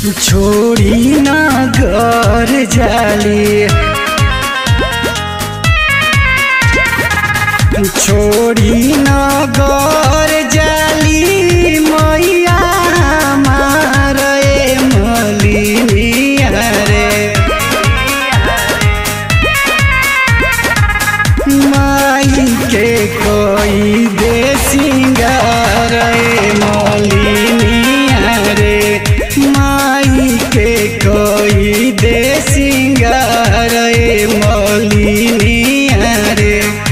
छोड़ी ना घर जाली, छोड़ी ना घर जाली मैया हमारे मलिनिया रे। माई के कोई दे सिंगार मलिनिया रे, माई के कोई दे सिंगार मलिनिया रे।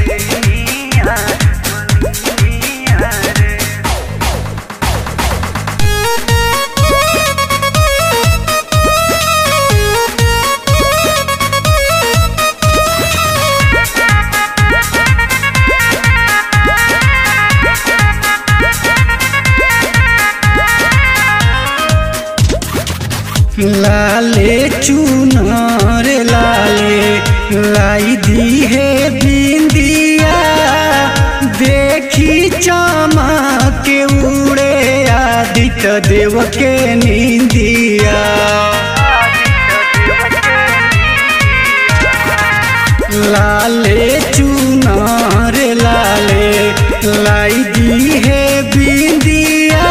लाले चुनर लाले लाई दी है बिंदिया, देखी चमक के उड़े आदित्य देव के निंदिया। लाले चुनर लाले लाई दी है बिंदिया,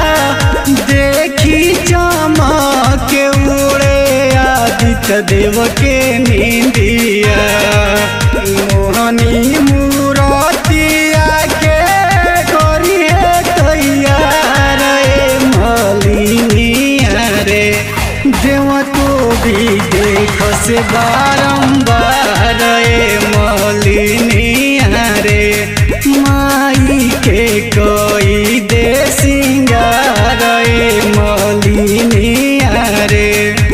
देखी चमक के उड़े आदित्य देव के निंदिया। मोहनी मूरतिया के करिए तैयार मलिनिया रे, देव तो भी देख से बारंबार मलिनिया रे। माई के कोई दे सिंगार मलिनिया रे।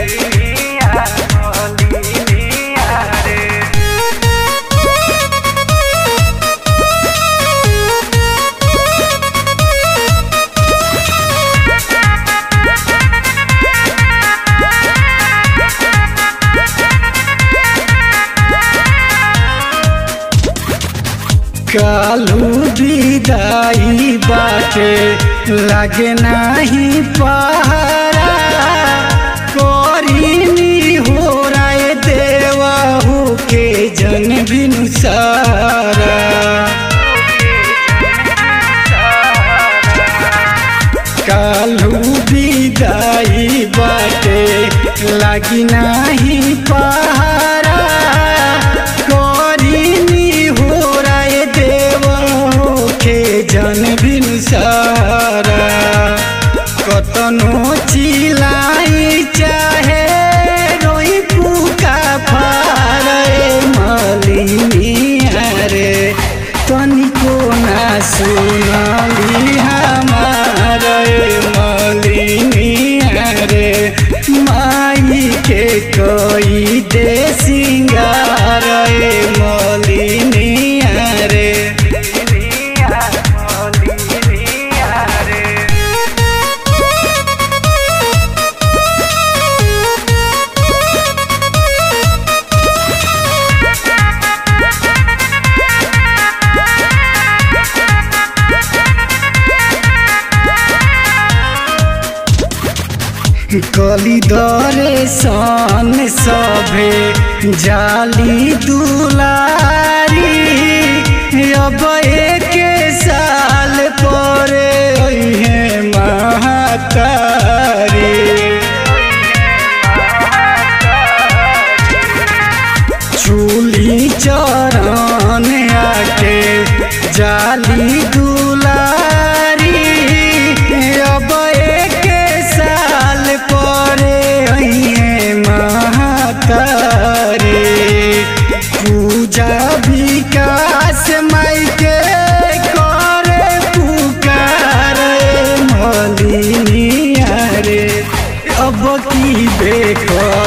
कालू विदाई बाटे लागे नाही पहारा, करीनी हो राय देवाहू के जन बिनु सारा। कालू विदाई बाटे लागी नाही पहारा, जन बिनु सारा। कतनो चिलाई चाहे रोई पुका फारे मलिनिया रे, तनिको ना सुनली हमारे मलिनिया रे। माई के कोई दे सिंगार मलिनिया रे। कली दरे सन सभे जाली दुलारी, अब एक साल परे है महतारी। चूली चरण आके जाली दुलारी, अब एक साल परे है महतारी। पूजा विकास माई के करे पुकार मलिनिया रे, अब की देखो